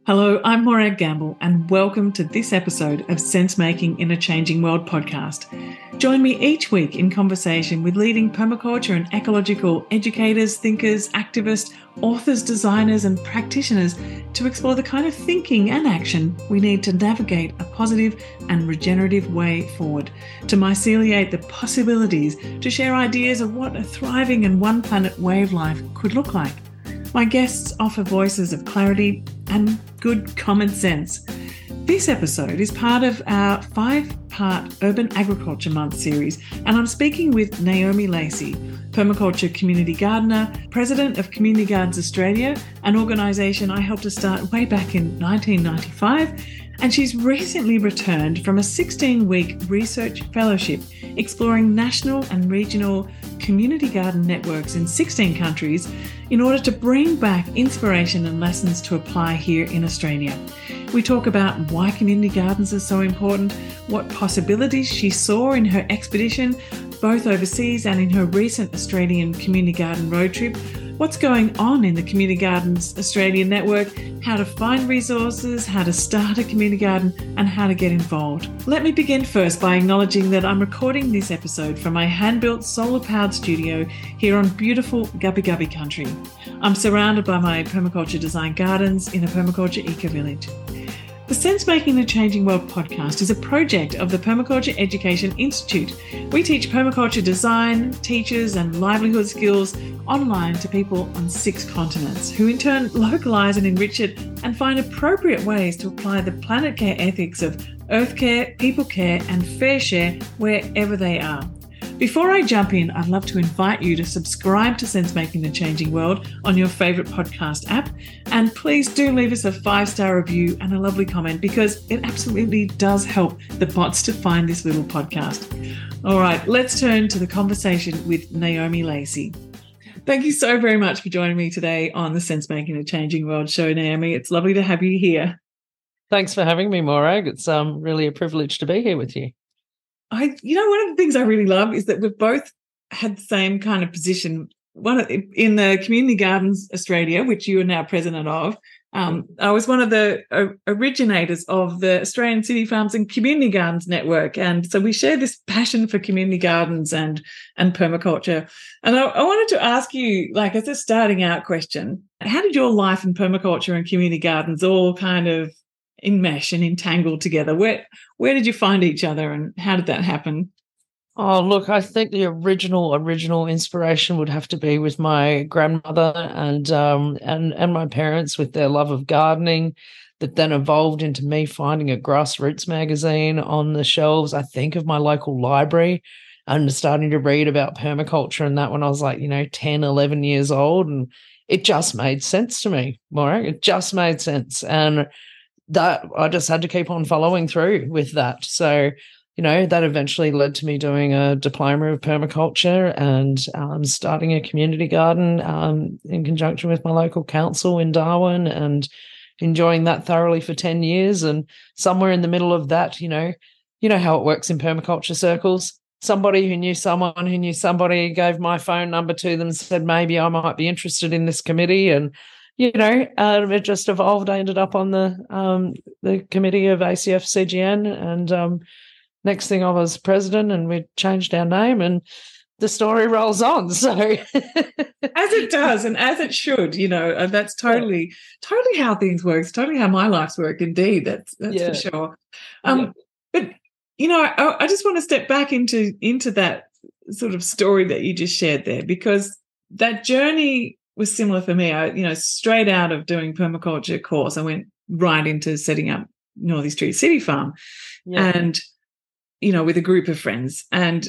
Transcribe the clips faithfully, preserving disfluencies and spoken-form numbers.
Hello, I'm Morag Gamble, and welcome to this episode of Sense Making in a Changing World podcast. Join me each week in conversation with leading permaculture and ecological educators, thinkers, activists, authors, designers, and practitioners to explore the kind of thinking and action we need to navigate a positive and regenerative way forward, to myceliate the possibilities, to share ideas of what a thriving and one planet way of life could look like. My guests offer voices of clarity and good common sense. This episode is part of our five-part Urban Agriculture Month series, and I'm speaking with Naomi Lacey, permaculture community gardener, president of Community Gardens Australia, an organisation I helped to start way back in nineteen ninety-five, and she's recently returned from a sixteen-week research fellowship exploring national and regional community garden networks in sixteen countries in order to bring back inspiration and lessons to apply here in Australia. We talk about why community gardens are so important, what possibilities she saw in her expedition, both overseas and in her recent Australian community garden road trip, what's going on in the Community Gardens Australia network, how to find resources, how to start a community garden, and how to get involved. Let me begin first by acknowledging that I'm recording this episode from my hand-built solar-powered studio here on beautiful Gubbi Gubbi country. I'm surrounded by my permaculture design gardens in a permaculture eco-village. The Sense Making a Changing World podcast is a project of the Permaculture Education Institute. We teach permaculture design, teachers and livelihood skills online to people on six continents, who in turn localise and enrich it and find appropriate ways to apply the planet care ethics of earth care, people care and fair share wherever they are. Before I jump in, I'd love to invite you to subscribe to Sense Making the Changing World on your favourite podcast app. And please do leave us a five-star review and a lovely comment, because it absolutely does help the bots to find this little podcast. All right, let's turn to the conversation with Naomi Lacey. Thank you so very much for joining me today on the Sense Making the Changing World show, Naomi. It's lovely to have you here. Thanks for having me, Morag. It's um, really a privilege to be here with you. I, you know, one of the things I really love is that we've both had the same kind of position. One in the Community Gardens Australia, which you are now president of. Um, I was one of the uh, originators of the Australian City Farms and Community Gardens Network, and so we share this passion for community gardens and and permaculture. And I, I wanted to ask you, like, as a starting out question, how did your life in permaculture and community gardens all kind of enmesh and entangle together? Where where did you find each other, and how did that happen? Oh, look, I think the original original inspiration would have to be with my grandmother and um and and my parents, with their love of gardening, that then evolved into me finding a grassroots magazine on the shelves, I think, of my local library, and starting to read about permaculture and that when I was like, you know, ten, eleven years old, and it just made sense to me, Maura. It just made sense. And that I just had to keep on following through with that. So, you know, that eventually led to me doing a diploma of permaculture and um, starting a community garden um, in conjunction with my local council in Darwin, and enjoying that thoroughly for ten years. And somewhere in the middle of that, you know, you know how it works in permaculture circles. Somebody who knew someone who knew somebody gave my phone number to them and said, maybe I might be interested in this committee. And you know, um, it just evolved. I ended up on the um, the committee of A C F C G N, and um, next thing I was president, and we changed our name, and the story rolls on. So, as it does, and as it should, you know, and that's totally, yeah. totally how things work. It's totally how my life's work. Indeed, that's that's yeah. for sure. Um, yeah. But you know, I, I just want to step back into into that sort of story that you just shared there, because that journey was similar for me. I, you know, straight out of doing permaculture course, I went right into setting up Northey Street City Farm, yeah. and, you know, with a group of friends. And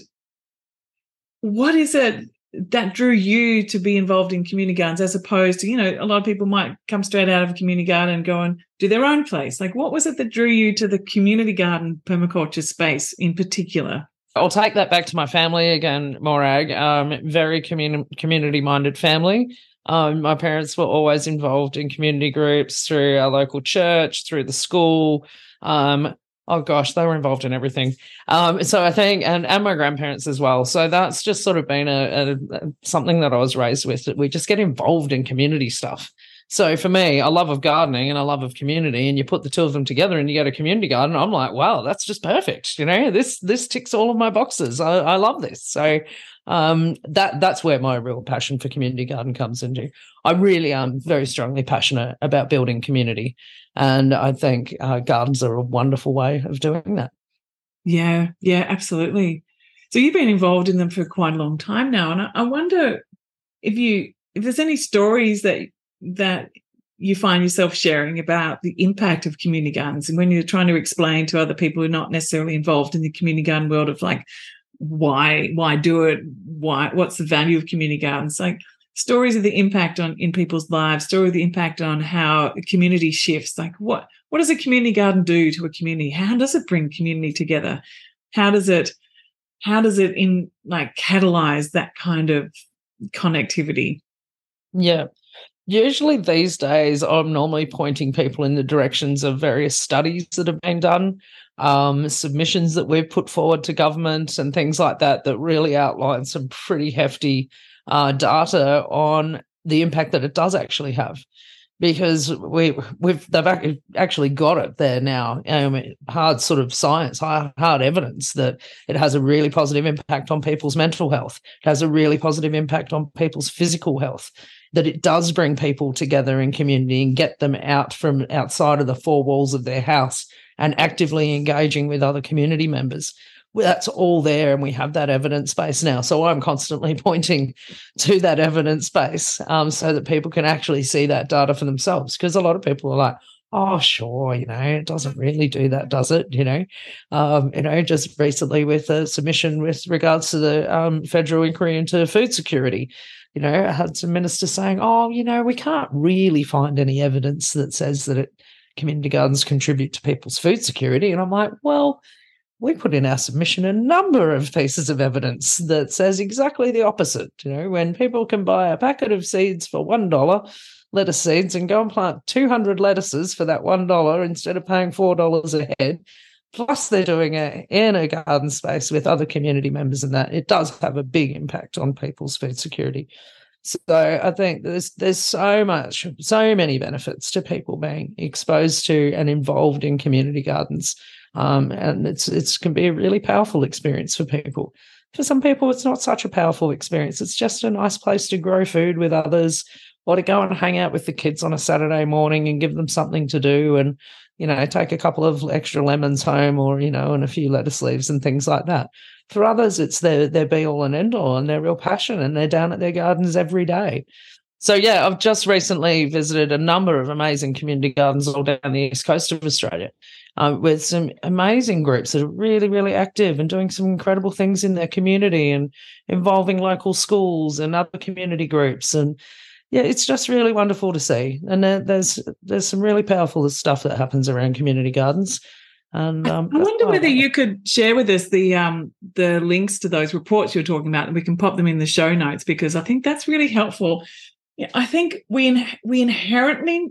what is it that drew you to be involved in community gardens, as opposed to, you know, a lot of people might come straight out of a community garden and go and do their own place? Like, what was it that drew you to the community garden permaculture space in particular? I'll take that back to my family again, Morag. Um, very commun- community-minded family. Um, my parents were always involved in community groups through our local church, through the school. Um, oh gosh, they were involved in everything. Um, so I think, and, and my grandparents as well. So that's just sort of been a, a, a something that I was raised with, that we just get involved in community stuff. So for me, a love of gardening and a love of community, and you put the two of them together and you get a community garden, I'm like, wow, that's just perfect. You know, this this ticks all of my boxes. I, I love this. So um, that that's where my real passion for community garden comes into. I really am very strongly passionate about building community, and I think uh, gardens are a wonderful way of doing that. Yeah, yeah, absolutely. So you've been involved in them for quite a long time now, and I, I wonder if you if there's any stories that that you find yourself sharing about the impact of community gardens, and when you're trying to explain to other people who are not necessarily involved in the community garden world of like why why do it, why what's the value of community gardens, like stories of the impact on in people's lives, story of the impact on how a community shifts, like what what does a community garden do to a community? How does it bring community together? How does it how does it in like catalyze that kind of connectivity? Yeah. Usually these days, I'm normally pointing people in the directions of various studies that have been done, um, submissions that we've put forward to government and things like that, that really outline some pretty hefty uh, data on the impact that it does actually have. Because we, we've they've actually got it there now, um, hard sort of science, hard, hard evidence that it has a really positive impact on people's mental health. It has a really positive impact on people's physical health, that it does bring people together in community and get them out from outside of the four walls of their house and actively engaging with other community members. Well, that's all there, and we have that evidence base now. So I'm constantly pointing to that evidence base um, so that people can actually see that data for themselves, because a lot of people are like, oh, sure, you know, it doesn't really do that, does it? You know, um, you know, just recently with a submission with regards to the um, federal inquiry into food security, you know, I had some ministers saying, oh, you know, we can't really find any evidence that says that it, community gardens contribute to people's food security. And I'm like, well, we put in our submission a number of pieces of evidence that says exactly the opposite. You know, when people can buy a packet of seeds for one dollar, lettuce seeds, and go and plant two hundred lettuces for that one dollar instead of paying four dollars a head, plus they're doing it in a garden space with other community members, and that it does have a big impact on people's food security. So I think there's there's so much, so many benefits to people being exposed to and involved in community gardens. Um, and it's it's can be a really powerful experience for people. For some people, it's not such a powerful experience. It's just a nice place to grow food with others, or to go and hang out with the kids on a Saturday morning and give them something to do, and, you know, take a couple of extra lemons home, or, you know, and a few lettuce leaves and things like that. For others, it's their their be all and end all, and their real passion, and they're down at their gardens every day. So, yeah, I've just recently visited a number of amazing community gardens all down the east coast of Australia, um, with some amazing groups that are really, really active and doing some incredible things in their community and involving local schools and other community groups. And, yeah, it's just really wonderful to see. And there, there's there's some really powerful stuff that happens around community gardens. And um, I wonder whether you could share with us the um, the links to those reports you're talking about, and we can pop them in the show notes, because I think that's really helpful. Yeah, I think we in, we inherently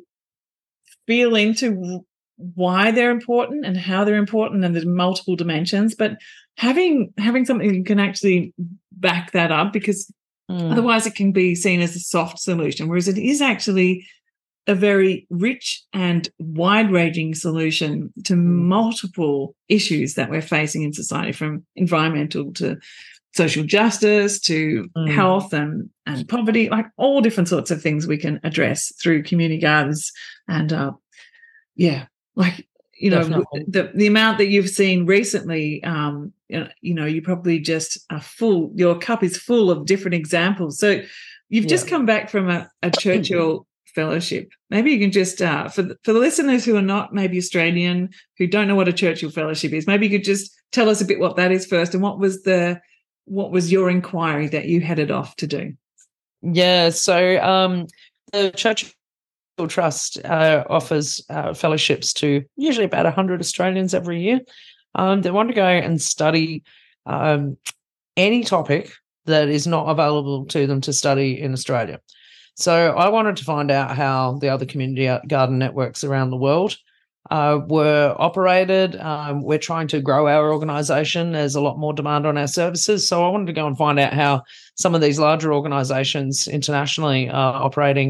feel into why they're important and how they're important, and there's multiple dimensions. But having having something you can actually back that up, because mm. otherwise it can be seen as a soft solution, whereas it is actually a very rich and wide-ranging solution to multiple issues that we're facing in society, from environmental to social justice to mm. health and, and poverty, like all different sorts of things we can address through community gardens. And, uh, yeah, like, you know, Definitely. the the amount that you've seen recently, um, you know, you probably just are full, your cup is full of different examples. So you've yeah. just come back from a, a Churchill Fellowship. Maybe you can just, uh, for, the, for the listeners who are not maybe Australian, who don't know what a Churchill Fellowship is, maybe you could just tell us a bit what that is first, and what was the what was your inquiry that you headed off to do? Yeah, so um, the Churchill Trust uh, offers uh, fellowships to usually about one hundred Australians every year. Um, they want to go and study um, any topic that is not available to them to study in Australia. So I wanted to find out how the other community garden networks around the world uh, were operated. Um, we're trying to grow our organisation. There's a lot more demand on our services. So I wanted to go and find out how some of these larger organisations internationally are operating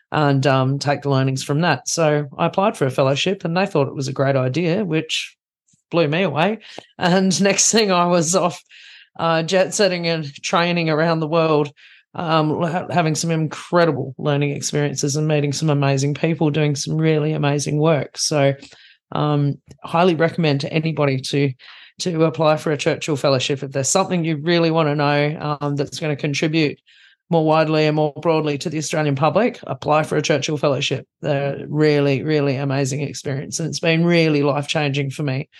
and um, take the learnings from that. So I applied for a fellowship, and they thought it was a great idea, which blew me away. And next thing I was off uh, jet setting and training around the world, um, ha- having some incredible learning experiences and meeting some amazing people doing some really amazing work. So um, highly recommend to anybody to to apply for a Churchill Fellowship. If there's something you really want to know um, that's going to contribute more widely and more broadly to the Australian public, apply for a Churchill Fellowship. They're really, really amazing experience, and it's been really life-changing for me.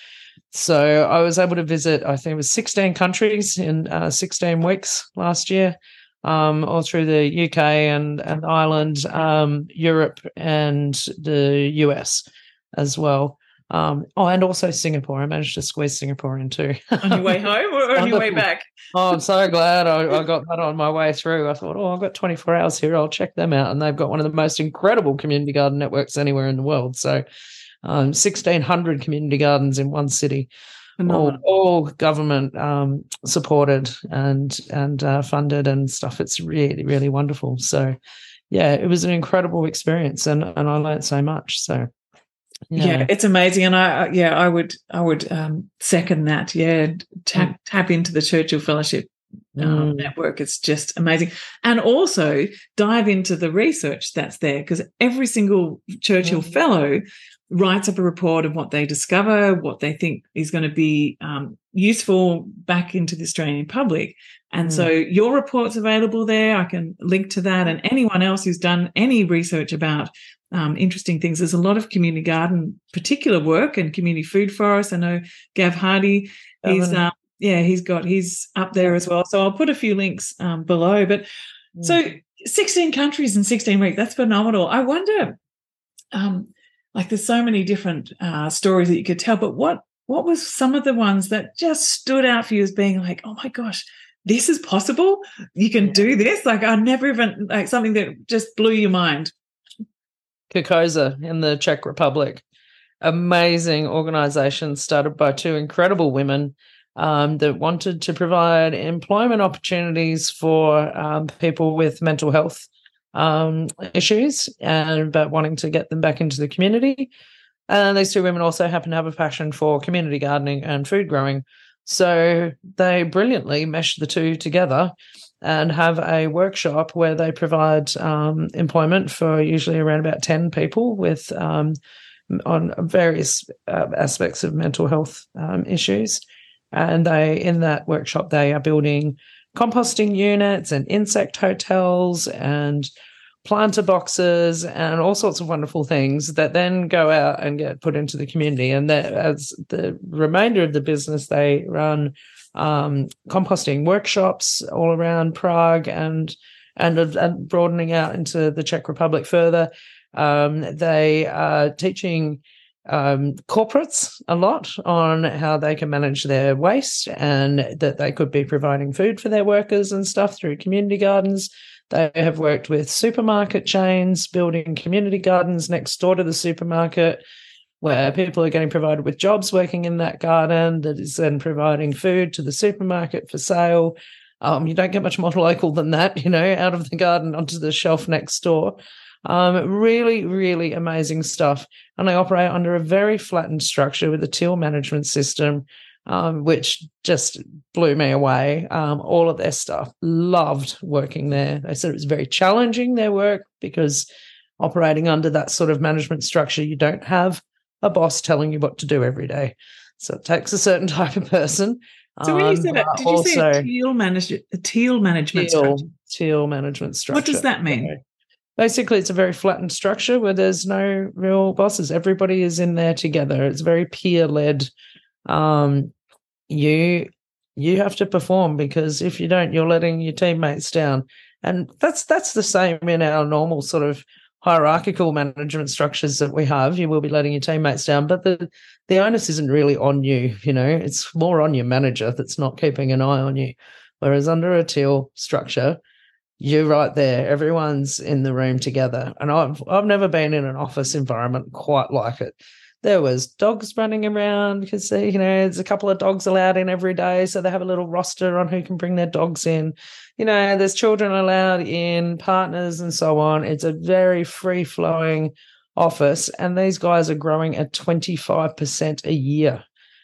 So I was able to visit, I think it was sixteen countries in uh, sixteen weeks last year, um, all through the U K and, and Ireland, um, Europe, and the U S as well. Um, oh, and also Singapore. I managed to squeeze Singapore in too. On your way home or on your way back? Oh, I'm so glad I, I got that on my way through. I thought, oh, I've got twenty-four hours here. I'll check them out. And they've got one of the most incredible community garden networks anywhere in the world. So um, sixteen hundred community gardens in one city, all, all government um, supported and, and uh, funded and stuff. It's really, really wonderful. So, yeah, it was an incredible experience, and, and I learned so much. So, Yeah. yeah, it's amazing, and I yeah I would I would um, second that. Yeah, tap mm. tap into the Churchill Fellowship um, mm. network. It's just amazing, and also dive into the research that's there, because every single Churchill mm. Fellow writes up a report of what they discover, what they think is going to be um, useful back into the Australian public. And mm. so your report's available there. I can link to that, and anyone else who's done any research about Um, interesting things. There's a lot of community garden particular work and community food forests. I know Gav Hardy, he's um, yeah, he's got he's up there as well. So I'll put a few links um, below. But mm. so sixteen countries in sixteen weeks, that's phenomenal. I wonder, um, like there's so many different uh, stories that you could tell, but what what was some of the ones that just stood out for you as being like, oh my gosh, this is possible? You can yeah. do this? Like I never even, like something that just blew your mind. Kokoza in the Czech Republic. Amazing organisation started by two incredible women um, that wanted to provide employment opportunities for um, people with mental health um, issues, and but wanting to get them back into the community. And these two women also happen to have a passion for community gardening and food growing. So they brilliantly meshed the two together and have a workshop where they provide um, employment for usually around about ten people with um, on various uh, aspects of mental health um, issues. And they, in that workshop, they are building composting units and insect hotels and planter boxes and all sorts of wonderful things that then go out and get put into the community. And that, as the remainder of the business, they run um, composting workshops all around Prague and, and and broadening out into the Czech Republic further. Um, they are teaching um, corporates a lot on how they can manage their waste, and that they could be providing food for their workers and stuff through community gardens. They have worked with supermarket chains, building community gardens next door to the supermarket, where people are getting provided with jobs working in that garden that is then providing food to the supermarket for sale. Um, you don't get much more local than that, you know, out of the garden onto the shelf next door. Um, really, really amazing stuff. And they operate under a very flattened structure with a teal management system, um, which just blew me away. Um, all of their staff loved working there. They said it was very challenging, their work, because operating under that sort of management structure, you don't have a boss telling you what to do every day. So it takes a certain type of person. So when you said that, did you say a teal, manage, a teal management teal, structure? Teal management structure. What does that mean? So basically, it's a very flattened structure where there's no real bosses. Everybody is in there together. It's very peer-led. Um, you you have to perform, because if you don't, you're letting your teammates down. And that's that's the same in our normal sort of hierarchical management structures that we have. You will be letting your teammates down, but the the onus isn't really on you, you know, it's more on your manager that's not keeping an eye on you. Whereas under a teal structure, you're right there, everyone's in the room together. And I've I've never been in an office environment quite like it. There was dogs running around because, you know, there's a couple of dogs allowed in every day. So they have a little roster on who can bring their dogs in. You know, there's children allowed in, partners and so on. It's a very free-flowing office. And these guys are growing at twenty-five percent a year.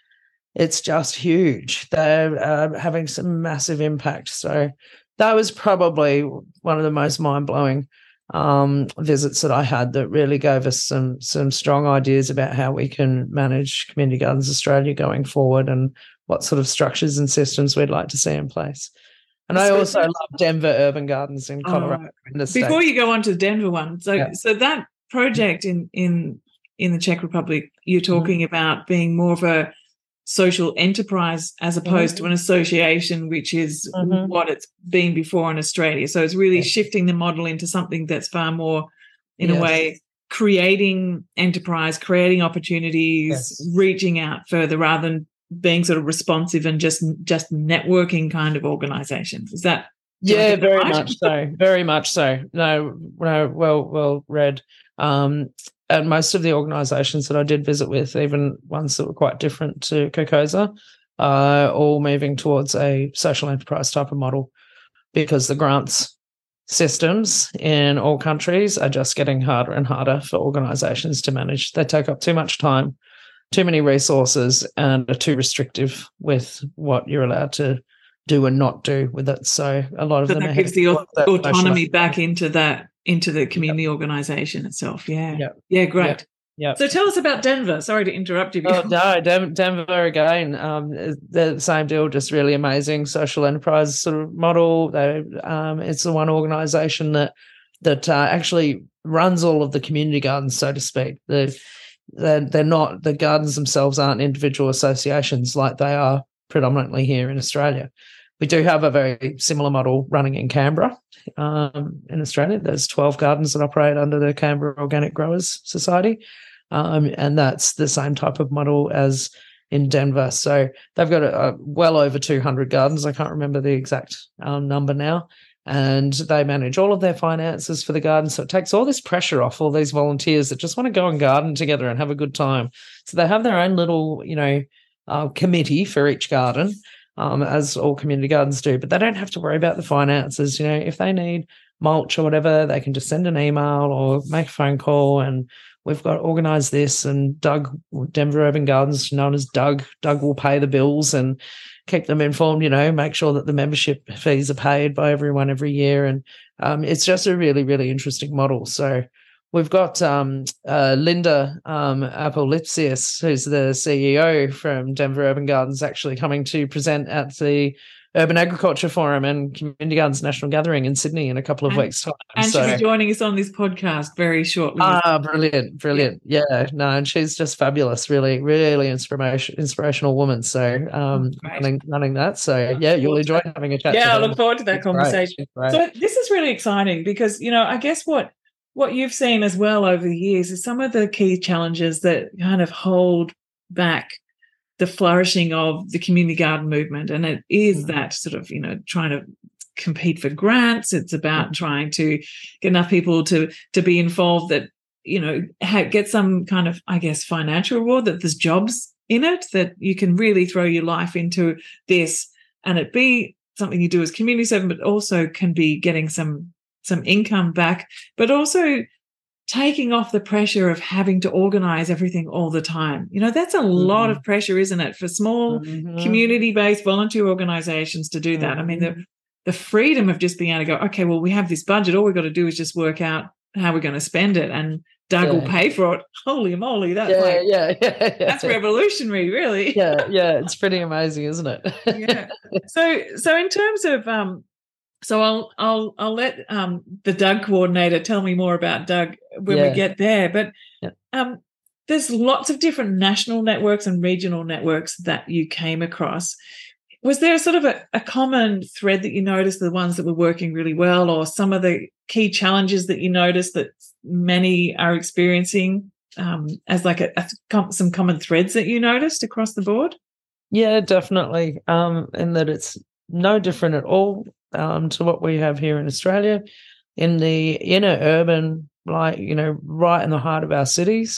It's just huge. They're uh, having some massive impact. So that was probably one of the most mind-blowing um, visits that I had that really gave us some some strong ideas about how we can manage Community Gardens Australia going forward and what sort of structures and systems we'd like to see in place. And I also love Denver Urban Gardens in Colorado. Oh, in the before States. you go on to the Denver one, so Yeah. so that project in in in the Czech Republic, you're talking mm-hmm. about being more of a social enterprise as opposed mm-hmm. to an association, which is mm-hmm. what it's been before in Australia. So it's really yes. shifting the model into something that's far more, in yes. a way, creating enterprise, creating opportunities, yes. reaching out further rather than being sort of responsive and just just networking kind of organizations. Is that yeah, very right? much so. Very much so. No, no, well, well read. Um, and most of the organisations that I did visit with, even ones that were quite different to COCOSA, are all moving towards a social enterprise type of model because the grants systems in all countries are just getting harder and harder for organisations to manage. They take up too much time, too many resources, and are too restrictive with what you're allowed to do and not do with it. So a lot of so them that gives the autonomy back into that into the community yep. organisation itself. Yeah, yep. yeah, great. Yep. Yep. So tell us about Denver. Sorry to interrupt you. Oh no, Denver, Denver again. Um, they're the same deal, just really amazing social enterprise sort of model. They, um, it's the one organisation that that uh, actually runs all of the community gardens, so to speak. The They're, they're not, the gardens themselves aren't individual associations like they are predominantly here in Australia. We do have a very similar model running in Canberra um, in Australia. There's twelve gardens that operate under the Canberra Organic Growers Society, um, and that's the same type of model as in Denver. So they've got a, a well over two hundred gardens. I can't remember the exact um, number now. And they manage all of their finances for the garden. So it takes all this pressure off all these volunteers that just want to go and garden together and have a good time. So they have their own little, you know, uh, committee for each garden, um, as all community gardens do. But they don't have to worry about the finances. You know, if they need mulch or whatever, they can just send an email or make a phone call and we've got to organise this. And Doug, Denver Urban Gardens, known as Doug, Doug will pay the bills and keep them informed, you know, make sure that the membership fees are paid by everyone every year. And um, it's just a really, really interesting model. So we've got um, uh, Linda um, Apolipsius, who's the C E O from Denver Urban Gardens, actually coming to present at the Urban Agriculture Forum and Community Gardens National Gathering in Sydney in a couple of and, weeks' time. And so, she'll be joining us on this podcast very shortly. Ah, brilliant, brilliant. Yeah. yeah, no, and she's just fabulous, really, really inspiration, inspirational woman. So um, running, running that. So yeah, you'll enjoy having a chat. Yeah, I to look forward to that She's conversation. great. So this is really exciting because, you know, I guess what what you've seen as well over the years is some of the key challenges that kind of hold back the flourishing of the community garden movement. And it is mm. that sort of, you know, trying to compete for grants. It's about mm. trying to get enough people to to be involved that, you know, ha- get some kind of, I guess, financial reward, that there's jobs in it, that you can really throw your life into this and it be something you do as community servant, but also can be getting some some income back, but also taking off the pressure of having to organize everything all the time. You know, that's a mm-hmm. lot of pressure, isn't it, for small mm-hmm. community-based volunteer organizations to do mm-hmm. that. I mean, the the freedom of just being able to go, okay, well, we have this budget. All we've got to do is just work out how we're going to spend it and Doug yeah. will pay for it. Holy moly, that's yeah, like, yeah, yeah, yeah. that's revolutionary, really. yeah, yeah, it's pretty amazing, isn't it? yeah. So, so in terms of, um, so I'll I'll I'll let um the Doug coordinator tell me more about Doug when yeah. we get there. But yeah. um, there's lots of different national networks and regional networks that you came across. Was there sort of a, a common thread that you noticed, the ones that were working really well, or some of the key challenges that you noticed that many are experiencing um, as like a, a, some common threads that you noticed across the board? Yeah, definitely. Um, and that it's no different at all um, to what we have here in Australia. In the inner urban, like, you know, right in the heart of our cities,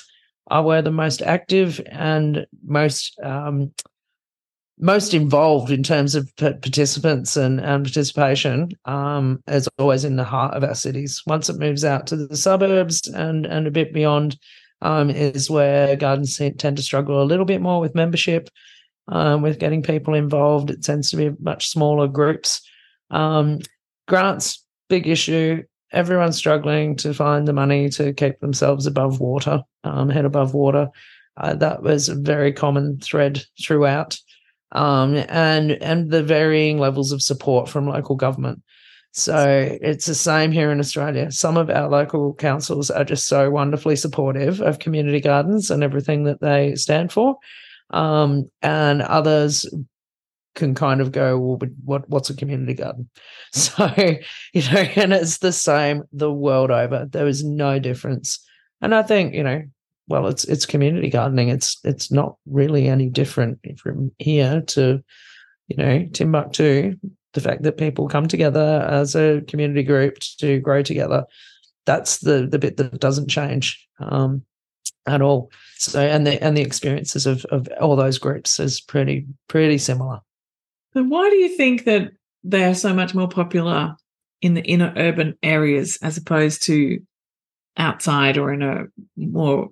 are where the most active and most um, most involved in terms of participants and, and participation um, is always in the heart of our cities. Once it moves out to the suburbs and, and a bit beyond um, is where gardens tend to struggle a little bit more with membership, um, with getting people involved. It tends to be much smaller groups. Um, grants, big issue. Everyone's struggling to find the money to keep themselves above water, um, head above water. Uh, that was a very common thread throughout. Um, and and the varying levels of support from local government. So it's the same here in Australia. Some of our local councils are just so wonderfully supportive of community gardens and everything that they stand for, um, and others can kind of go, well, but what what's a community garden? So, you know, and it's the same the world over. There is no difference. And I think, you know, well, it's it's community gardening. It's it's not really any different from here to, you know, Timbuktu. The fact that people come together as a community group to grow together, that's the the bit that doesn't change um, at all. So, and the and the experiences of of all those groups is pretty pretty similar. And why do you think that they are so much more popular in the inner urban areas as opposed to outside or in a more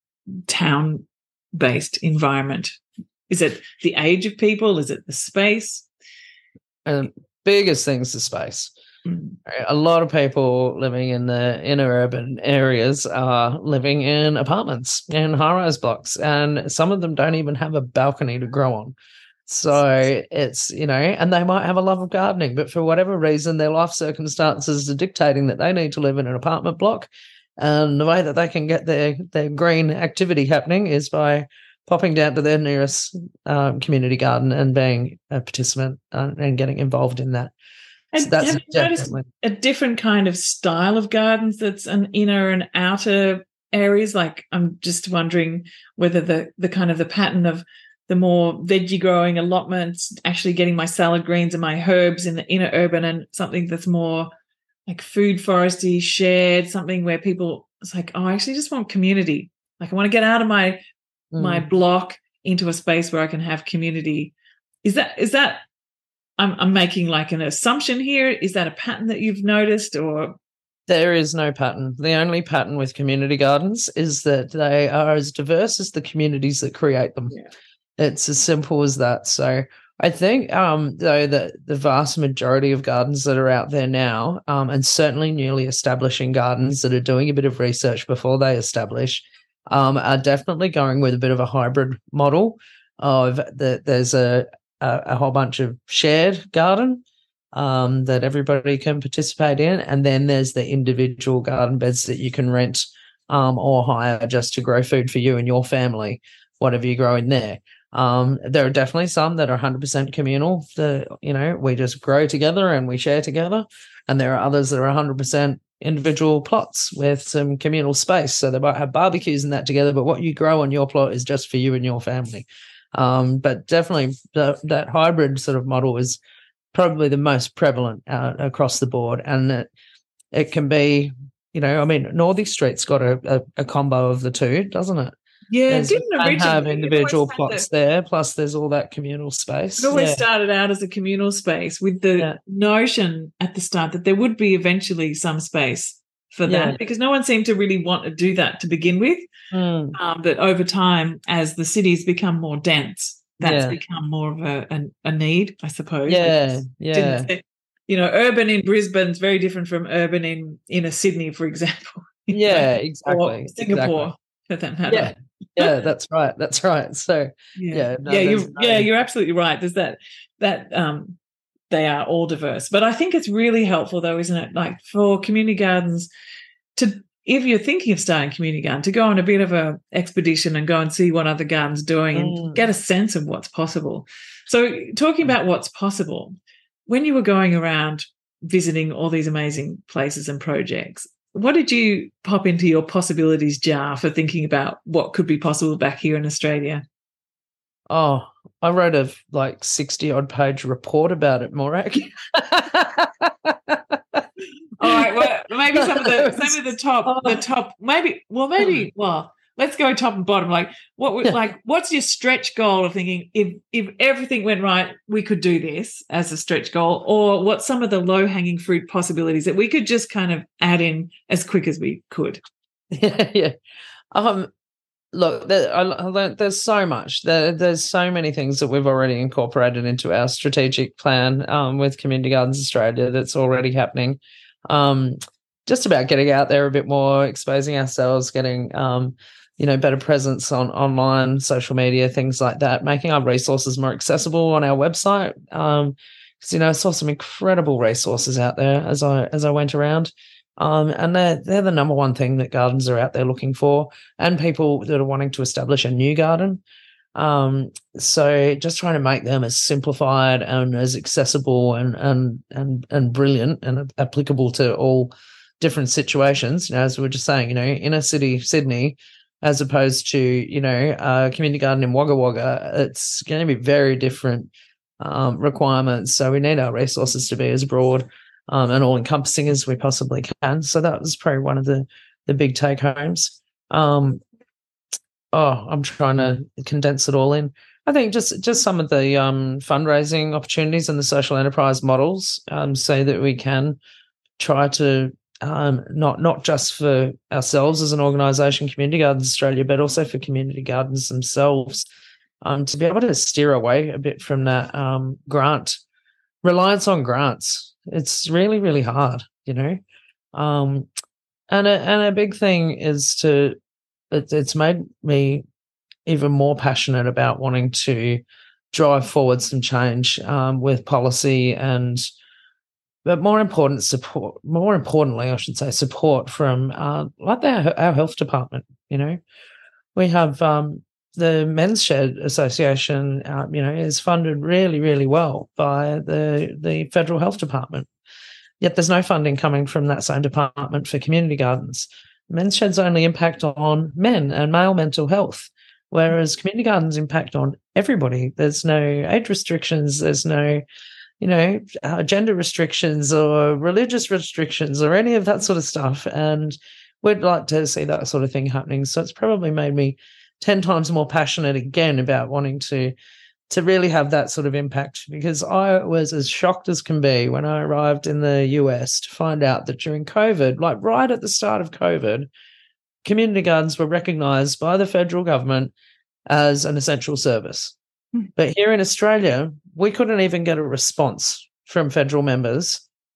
town-based environment? Is it the age of people? Is it the space? And biggest thing's the space. Mm. A lot of people living in the inner urban areas are living in apartments and high-rise blocks, and some of them don't even have a balcony to grow on. So it's, you know, and they might have a love of gardening, but for whatever reason, their life circumstances are dictating that they need to live in an apartment block. And the way that they can get their, their green activity happening is by popping down to their nearest um, community garden and being a participant uh, and getting involved in that. And so that's have you noticed a different kind of style of gardens that's an inner and outer areas? Like, I'm just wondering whether the the kind of the pattern of the more veggie growing allotments, actually getting my salad greens and my herbs in the inner urban, and something that's more like food foresty, shared, something where people, it's like, oh, I actually just want community. Like, I want to get out of my mm. my block into a space where I can have community. Is that is that I'm I'm making like an assumption here? Is that a pattern that you've noticed? Or there is no pattern. The only pattern with community gardens is that they are as diverse as the communities that create them. Yeah. It's as simple as that. So I think, um, though, that the vast majority of gardens that are out there now, um, and certainly newly establishing gardens that are doing a bit of research before they establish, um, are definitely going with a bit of a hybrid model of that there's a, a, a whole bunch of shared garden um, that everybody can participate in, and then there's the individual garden beds that you can rent um, or hire just to grow food for you and your family, whatever you grow in there. Um, there are definitely some that are one hundred percent communal, that, you know, we just grow together and we share together. And there are others that are one hundred percent individual plots with some communal space. So they might have barbecues and that together, but what you grow on your plot is just for you and your family. Um, but definitely the, that hybrid sort of model is probably the most prevalent uh, across the board. And it, it can be, you know, I mean, Northeast Street's got a, a, a combo of the two, doesn't it? Yeah, there's, didn't originally have individual plots the, there, plus there's all that communal space. It always yeah. started out as a communal space with the yeah. notion at the start that there would be eventually some space for that, yeah. because no one seemed to really want to do that to begin with. Mm. Um, but over time, as the cities become more dense, that's yeah. become more of a, a, a need, I suppose. Yeah, yeah. Say, you know, urban in Brisbane is very different from urban in inner Sydney, for example. Yeah, know, exactly. Or Singapore, exactly. for that matter. Yeah. Yeah, that's right. That's right. So yeah, yeah, no, yeah, you're, no... yeah, you're absolutely right. There's that that um, they are all diverse, but I think it's really helpful, though, isn't it? Like for community gardens, to if you're thinking of starting a community garden, to go on a bit of a expedition and go and see what other gardens are doing and mm. get a sense of what's possible. So, talking about what's possible, when you were going around visiting all these amazing places and projects, what did you pop into your possibilities jar for thinking about what could be possible back here in Australia? Oh, I wrote a like sixty odd page report about it, Morak. All right, well, maybe some of the some of the top oh. the top maybe well maybe well let's go top and bottom. Like, what would, Yeah. like, what's your stretch goal of thinking if if everything went right, we could do this as a stretch goal, or what's some of the low hanging fruit possibilities that we could just kind of add in as quick as we could? Yeah, yeah. Um, look, there, I, I learned there's so much. There, there's so many things that we've already incorporated into our strategic plan um, with Community Gardens Australia that's already happening. Um, just about getting out there a bit more, exposing ourselves, getting um, you know, better presence on online, social media, things like that, making our resources more accessible on our website. Um, because you know, I saw some incredible resources out there as I as I went around. Um, and they're, they're the number one thing that gardens are out there looking for, and people that are wanting to establish a new garden. Um, so just trying to make them as simplified and as accessible and and and and brilliant and applicable to all different situations. You know, as we were just saying, you know, inner city Sydney, as opposed to, you know, a community garden in Wagga Wagga, it's going to be very different um, requirements. So we need our resources to be as broad um, and all-encompassing as we possibly can. So that was probably one of the the big take-homes. Um, oh, I'm trying to condense it all in. I think just just some of the um, fundraising opportunities and the social enterprise models, um, so that we can try to um, not not just for ourselves as an organisation, Community Gardens Australia, but also for community gardens themselves, um, to be able to steer away a bit from that um, grant reliance on grants. It's really really hard, you know. Um, and a, and a big thing is to it, it's made me even more passionate about wanting to drive forward some change um, with policy and, but more important support. More importantly, I should say, support from uh, like our, our health department. You know, we have um, the Men's Shed Association. Uh, you know, is funded really, really well by the the federal health department. Yet there's no funding coming from that same department for community gardens. Men's Shed's only impact on men and male mental health, whereas community gardens impact on everybody. There's no age restrictions. There's no, you know, uh, gender restrictions or religious restrictions or any of that sort of stuff. And we'd like to see that sort of thing happening. So it's probably made me ten times more passionate again about wanting to to really have that sort of impact, because I was as shocked as can be when I arrived in the U S to find out that during COVID, like right at the start of COVID, community gardens were recognised by the federal government as an essential service. Mm. But here in Australia, we couldn't even get a response from federal members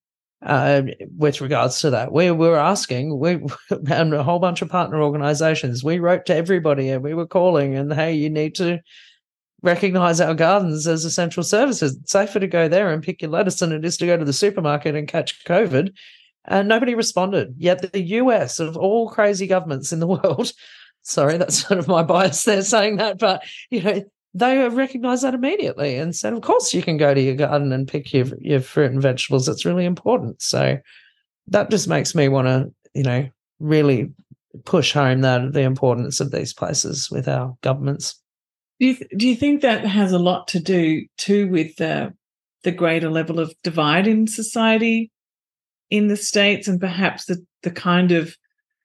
uh, with regards to that. We were asking, we and a whole bunch of partner organisations, we wrote to everybody and we were calling and, hey, you need to recognise our gardens as essential services. It's safer to go there and pick your lettuce than it is to go to the supermarket and catch COVID. And nobody responded. Yet the U S, of all crazy governments in the world, sorry, that's sort of my bias there saying that, but, you know, they recognised that immediately and said, of course you can go to your garden and pick your, your fruit and vegetables. It's really important. So that just makes me want to, you know, really push home that the importance of these places with our governments. Do you, th- do you think that has a lot to do too with the, the greater level of divide in society in the States, and perhaps the, the kind of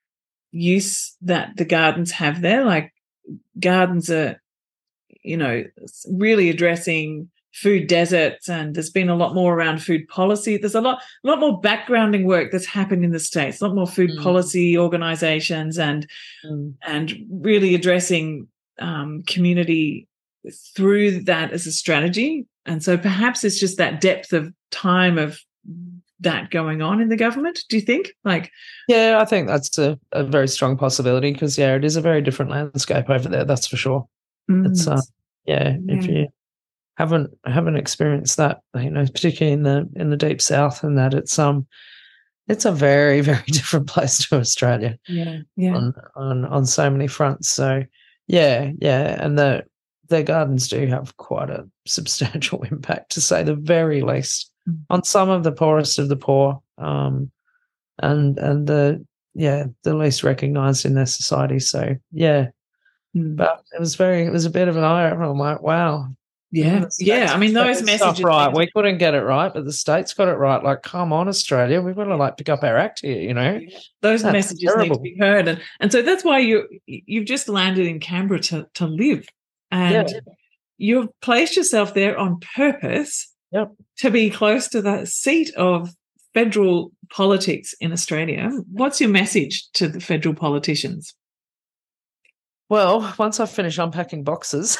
use that the gardens have there? Like, gardens are, you know, really addressing food deserts, and there's been a lot more around food policy. There's a lot, a lot more backgrounding work that's happened in the States, a lot more food mm. policy organisations, and mm. and really addressing um, community through that as a strategy. And so perhaps it's just that depth of time of that going on in the government, do you think? Like, yeah, I think that's a, a very strong possibility, because, yeah, it is a very different landscape over there, that's for sure. Mm. It's, uh, yeah, yeah, if you haven't haven't experienced that, you know, particularly in the in the deep south, and that it's um it's a very, very different place to Australia. Yeah, yeah. On on, on so many fronts. So yeah, yeah. And the their gardens do have quite a substantial impact, to say the very least, mm. on some of the poorest of the poor, um, and and the yeah the least recognised in their society. So yeah, mm. but it was very it was a bit of an eye opener. I'm like, wow, Yeah, yeah. I mean, those messages right. We couldn't get it right, but the states got it right. Like, come on, Australia, we've got to like pick up our act here. You know, yeah. Those that's messages terrible. Need to be heard, and and so that's why you you've just landed in Canberra to to live, and yeah. you've placed yourself there on purpose. Yep. To be close to the seat of federal politics in Australia. What's your message to the federal politicians? Well, once I finish unpacking boxes,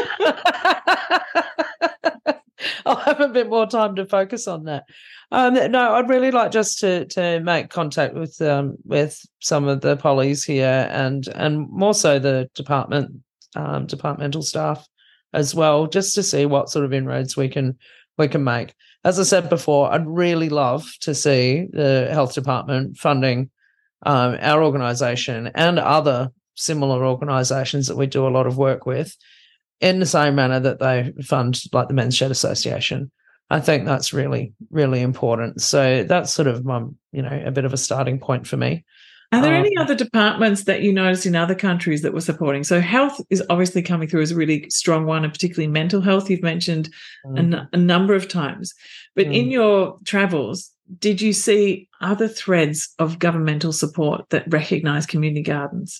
I'll have a bit more time to focus on that. Um, no, I'd really like just to to make contact with um, with some of the pollies here, and and more so the department um, departmental staff as well, just to see what sort of inroads we can we can make. As I said before, I'd really love to see the health department funding um, our organisation and other similar organisations that we do a lot of work with in the same manner that they fund like the Men's Shed Association. I think that's really, really important. So that's sort of, um, you know, a bit of a starting point for me. Are there um, any other departments that you noticed in other countries that were supporting? So health is obviously coming through as a really strong one, and particularly mental health you've mentioned mm. a, n- a number of times. But mm. in your travels, did you see other threads of governmental support that recognise community gardens?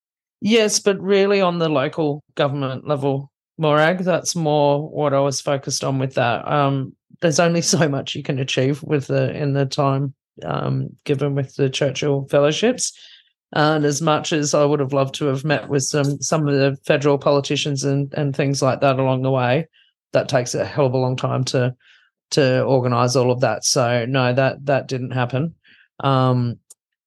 Yes, but really on the local government level, Morag, that's more what I was focused on with that. Um, there's only so much you can achieve with the in the time um, given with the Churchill Fellowships. And as much as I would have loved to have met with some some of the federal politicians and, and things like that along the way, that takes a hell of a long time to to organise all of that. So no, that that didn't happen. Um,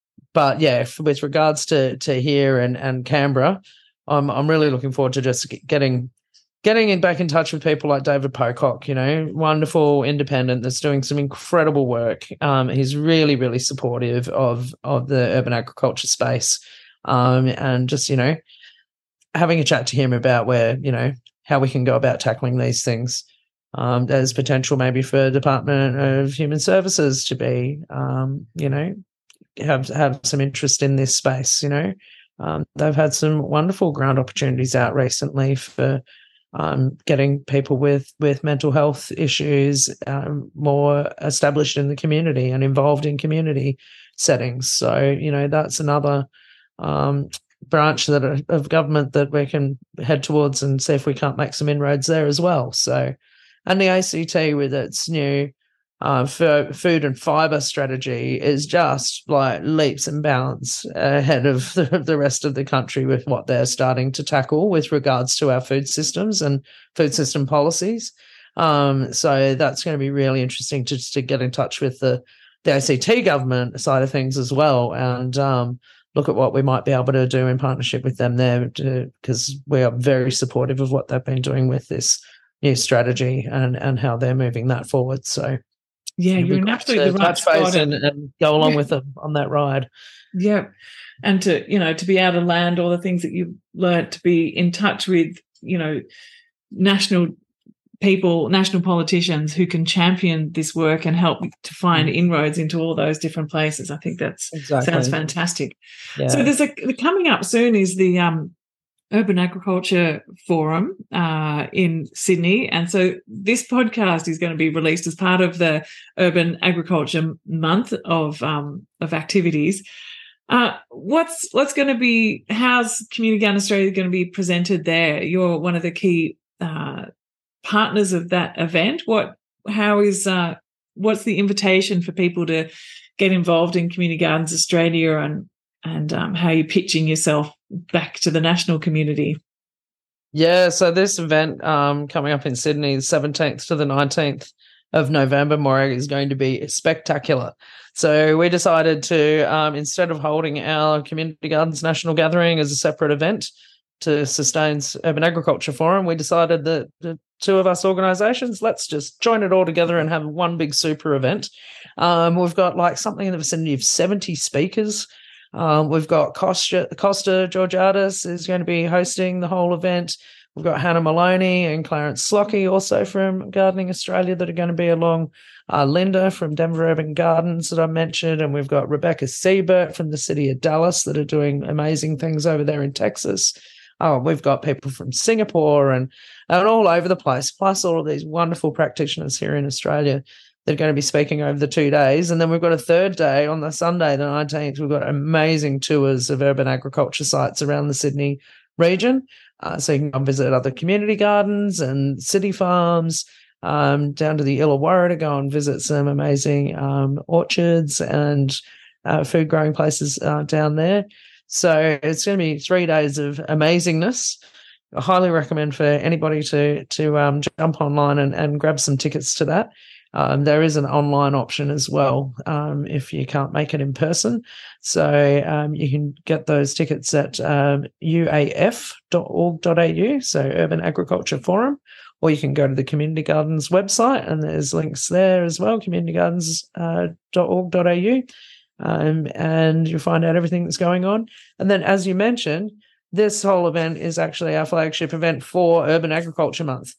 But yeah, with regards to to here and, and Canberra, I'm I'm really looking forward to just getting getting in back in touch with people like David Pocock. You know, wonderful independent that's doing some incredible work. Um, he's really really supportive of of the urban agriculture space, um, and just you know having a chat to him about where you know how we can go about tackling these things. Um, there's potential maybe for the Department of Human Services to be, um, you know. have have some interest in this space, you know. Um, they've had some wonderful grant opportunities out recently for um, getting people with, with mental health issues um, more established in the community and involved in community settings. So, you know, that's another um, branch that are, of government that we can head towards and see if we can't make some inroads there as well. So, and the A C T with its new Uh, for food and fibre strategy is just like leaps and bounds ahead of the, the rest of the country with what they're starting to tackle with regards to our food systems and food system policies. Um, so that's going to be really interesting to, to get in touch with the, the A C T government side of things as well, and um, look at what we might be able to do in partnership with them there, because we are very supportive of what they've been doing with this new strategy and, and how they're moving that forward. So yeah, you're in absolutely the right spot and, and go along yeah. with them on that ride. Yeah, and to you know to be able to land all the things that you've learnt, to be in touch with you know national people, national politicians who can champion this work and help to find mm. inroads into all those different places. I think that's exactly. sounds fantastic. Yeah. So there's a coming up soon is the um. Urban Agriculture Forum uh, in Sydney. And so this podcast is going to be released as part of the Urban Agriculture Month of um, of activities. Uh, what's what's going to be, how's Community Garden Australia going to be presented there? You're one of the key uh, partners of that event. What, how is, uh, what's the invitation for people to get involved in Community Gardens Australia, and and um, how you're pitching yourself back to the national community? Yeah, so this event um, coming up in Sydney, the seventeenth to the nineteenth of November, Morag, is going to be spectacular. So we decided to, um, instead of holding our Community Gardens National Gathering as a separate event to Sustain's Urban Agriculture Forum, we decided that the two of us organisations, let's just join it all together and have one big super event. Um, we've got like something in the vicinity of seventy speakers. Um, we've got Costa, Costa Georgiadis is going to be hosting the whole event. We've got Hannah Maloney and Clarence Slocky also from Gardening Australia that are going to be along. Uh, Linda from Denver Urban Gardens that I mentioned. And we've got Rebecca Siebert from the city of Dallas that are doing amazing things over there in Texas. Oh, we've got people from Singapore and, and all over the place, plus all of these wonderful practitioners here in Australia that are going to be speaking over the two days. And then we've got a third day on the Sunday, the nineteenth. We've got amazing tours of urban agriculture sites around the Sydney region. Uh, so you can come visit other community gardens and city farms, um, down to the Illawarra to go and visit some amazing um, orchards and uh, food growing places uh, down there. So it's going to be three days of amazingness. I highly recommend for anybody to to um, jump online and, and grab some tickets to that. Um, there is an online option as well um, if you can't make it in person. So um, you can get those tickets at um, u a f dot org dot a u, so Urban Agriculture Forum, or you can go to the Community Gardens website and there's links there as well, community gardens dot org dot a u, um, and you'll find out everything that's going on. And then, as you mentioned, this whole event is actually our flagship event for Urban Agriculture Month.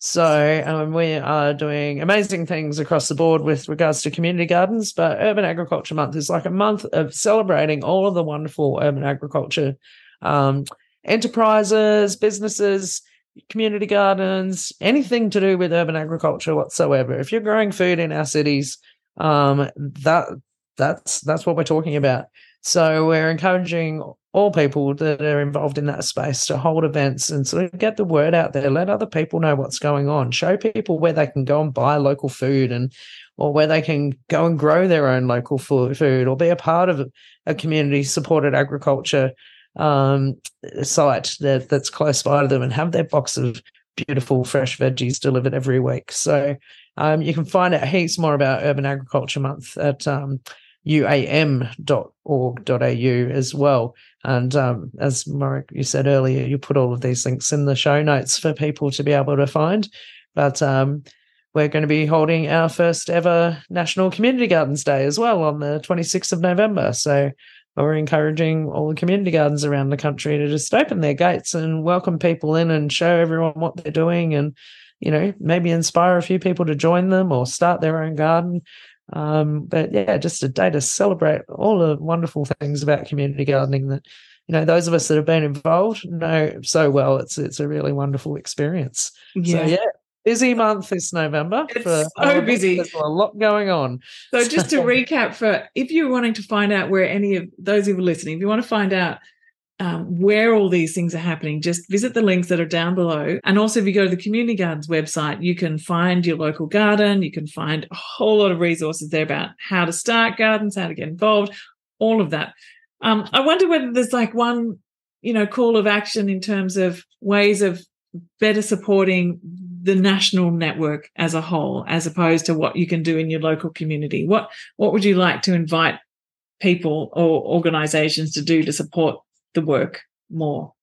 So um, we are doing amazing things across the board with regards to community gardens, but Urban Agriculture Month is like a month of celebrating all of the wonderful urban agriculture um, enterprises, businesses, community gardens, anything to do with urban agriculture whatsoever. If you're growing food in our cities, um, that that's that's what we're talking about. So we're encouraging all people that are involved in that space to hold events and sort of get the word out there, let other people know what's going on, show people where they can go and buy local food and or where they can go and grow their own local food or be a part of a community-supported agriculture um, site that, that's close by to them and have their box of beautiful fresh veggies delivered every week. So um, you can find out heaps more about Urban Agriculture Month at um, u a m dot org dot a u as well. And um, as Marek, you said earlier, you put all of these links in the show notes for people to be able to find. But um, we're going to be holding our first ever National Community Gardens Day as well on the twenty-sixth of November. So we're encouraging all the community gardens around the country to just open their gates and welcome people in and show everyone what they're doing and, you know, maybe inspire a few people to join them or start their own garden. Um, but yeah, just a day to celebrate all the wonderful things about community gardening that, you know, those of us that have been involved know so well. It's it's a really wonderful experience. Yeah. So yeah, busy month this November. It's for, so um, busy. There's a lot going on. So just to recap, for if you're wanting to find out where any of those who are listening, if you want to find out Um, where all these things are happening, just visit the links that are down below. And also, if you go to the Community Gardens website, you can find your local garden. You can find a whole lot of resources there about how to start gardens, how to get involved, all of that. Um, I wonder whether there's like one, you know, call of action in terms of ways of better supporting the national network as a whole, as opposed to what you can do in your local community. What what would you like to invite people or organisations to do to support the work more?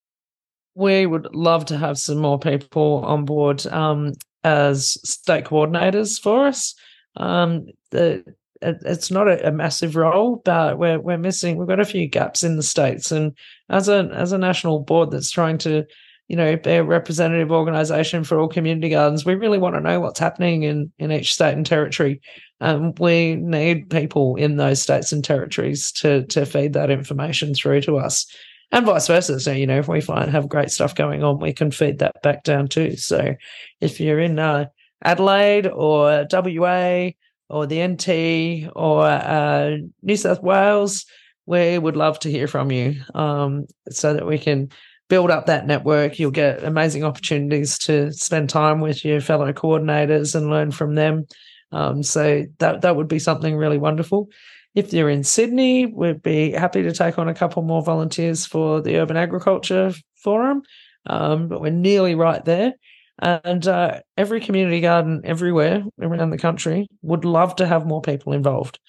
We would love to have some more people on board um, as state coordinators for us. Um, the, it, it's not a, a massive role, but we're we're missing. We've got a few gaps in the states, and as a as a national board that's trying to, you know, be a representative organisation for all community gardens, we really want to know what's happening in in each state and territory. Um, we need people in those states and territories to to feed that information through to us. And vice versa. So, you know, if we find have great stuff going on, we can feed that back down too. So if you're in uh, Adelaide or W A or the N T or uh, New South Wales, we would love to hear from you um, so that we can build up that network. You'll get amazing opportunities to spend time with your fellow coordinators and learn from them. Um, so that that would be something really wonderful. If you're in Sydney, we'd be happy to take on a couple more volunteers for the Urban Agriculture Forum, um, but we're nearly right there. And uh, every community garden everywhere around the country would love to have more people involved.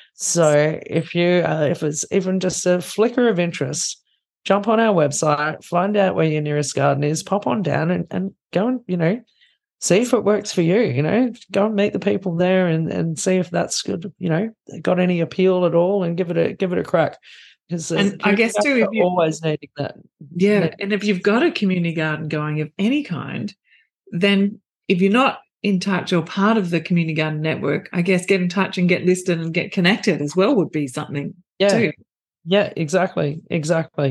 So if you, uh, if it's even just a flicker of interest, jump on our website, find out where your nearest garden is, pop on down and, and go and, you know, see if it works for you, you know, go and meet the people there and, and see if that's good, you know, got any appeal at all and give it a, give it a crack. Because uh, and I guess too, if you're always needing that. Yeah. Needing. And if you've got a community garden going of any kind, then if you're not in touch or part of the community garden network, I guess get in touch and get listed and get connected as well would be something yeah. too. Yeah, exactly. Exactly.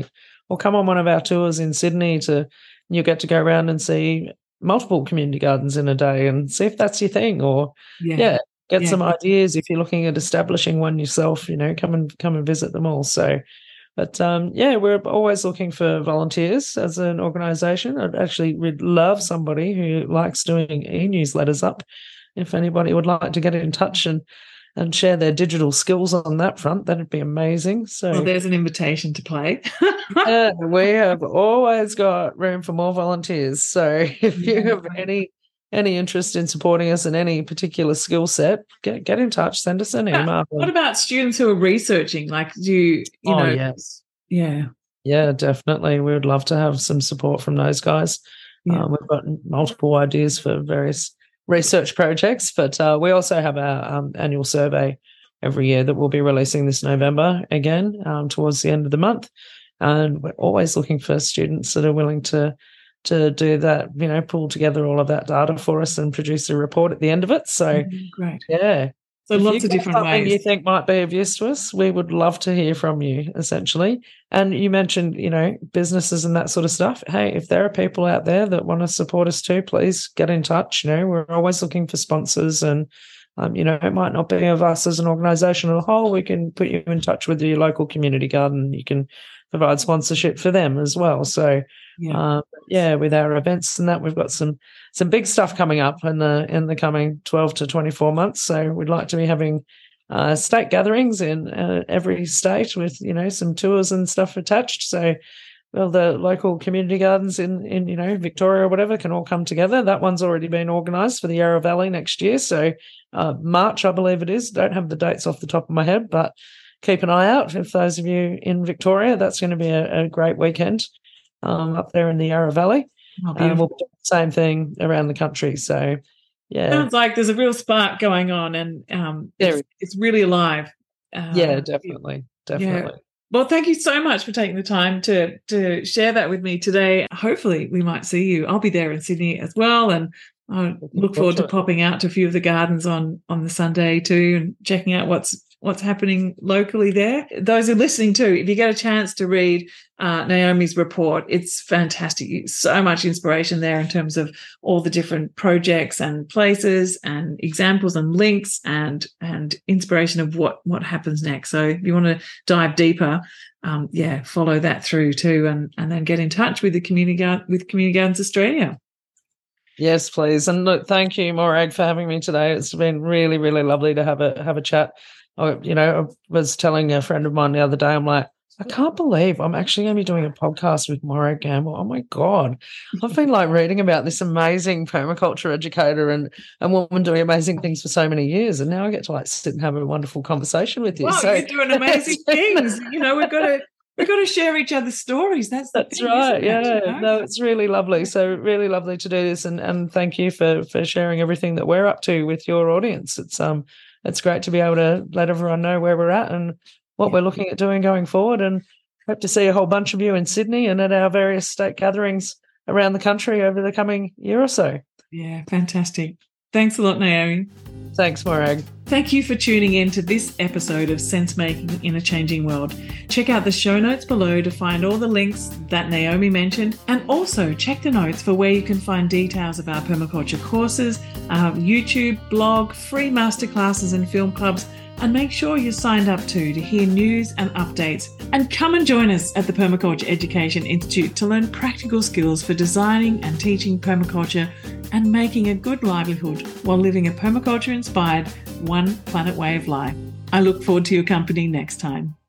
or come on one of our tours in Sydney to, you'll get to go around and see multiple community gardens in a day and see if that's your thing, or Yeah. yeah, get Yeah. some ideas if you're looking at establishing one yourself, you know, come and come and visit them all. So, but um, yeah, we're always looking for volunteers as an organisation. I'd actually would love somebody who likes doing e-newsletters up. If anybody would like to get in touch and and share their digital skills on that front, that'd be amazing. So well, there's an invitation to play. yeah, we have always got room for more volunteers. So if you Yeah. have any any interest in supporting us in any particular skill set, get get in touch, send us an email. What about students who are researching? Like, do you, you oh, know, yes. yeah. Yeah, definitely. We would love to have some support from those guys. Yeah. Um, we've got multiple ideas for various research projects, but uh, we also have our um, annual survey every year that we'll be releasing this November again um, towards the end of the month. And we're always looking for students that are willing to to do that, you know, pull together all of that data for us and produce a report at the end of it. So, Mm, great. yeah. So If lots you've of got different something ways. you think might be of use to us, we would love to hear from you, essentially. And you mentioned, you know, businesses and that sort of stuff. Hey, if there are people out there that want to support us too, please get in touch. You know, we're always looking for sponsors, and um, you know, it might not be of us as an organisation as a whole. We can put you in touch with your local community garden. You can provide sponsorship for them as well. So, Yeah. um, yeah, with our events and that, we've got some some big stuff coming up in the in the coming twelve to twenty-four months. So we'd like to be having uh, state gatherings in uh, every state with, you know, some tours and stuff attached. So, well, the local community gardens in, in you know, Victoria or whatever can all come together. That one's already been organised for the Yarra Valley next year. So uh, March, I believe it is. Don't have the dates off the top of my head, but keep an eye out. If those of you in Victoria, that's going to be a, a great weekend um, up there in the Yarra Valley. Oh, And we'll beautiful. do the same thing around the country. So, yeah. Sounds like there's a real spark going on, and um, There it's, it's really alive. Um, Yeah, definitely. Definitely. Well, thank you so much for taking the time to to share that with me today. Hopefully, we might see you. I'll be there in Sydney as well, and I look forward to it. popping out to a few of the gardens on on the Sunday too, and checking out what's what's happening locally there. Those who are listening too, if you get a chance to read uh, Naomi's report, it's fantastic. So much inspiration there in terms of all the different projects and places and examples and links and and inspiration of what what happens next. So if you want to dive deeper, um, yeah, follow that through too, and and then get in touch with the community Gar- with Community Gardens Australia. Yes, please. And look, thank you, Morag, for having me today. It's been really, really lovely to have a have a chat. I, you know, I was telling a friend of mine the other day, I'm like, I can't believe I'm actually going to be doing a podcast with Morag Gamble. Oh my God. I've been like reading about this amazing permaculture educator and, and woman doing amazing things for so many years. And now I get to like sit and have a wonderful conversation with you. Wow, So you're doing amazing things. You know, we've got to we've got to share each other's stories. That's the That's thing, right. isn't it, Yeah. you know? No, it's really lovely. So really lovely to do this, and and thank you for for sharing everything that we're up to with your audience. It's um it's great to be able to let everyone know where we're at and what Yeah. we're looking at doing going forward. And hope to see a whole bunch of you in Sydney and at our various state gatherings around the country over the coming year or so. Yeah, fantastic. Thanks a lot, Naomi. Thanks, Morag. Thank you for tuning in to this episode of Sense Making in a Changing World. Check out the show notes below to find all the links that Naomi mentioned, and also check the notes for where you can find details of our permaculture courses, our YouTube, blog, free masterclasses and film clubs, and make sure you're signed up too to hear news and updates. And come and join us at the Permaculture Education Institute to learn practical skills for designing and teaching permaculture and making a good livelihood while living a permaculture-inspired, one planet way of life. I look forward to your company next time.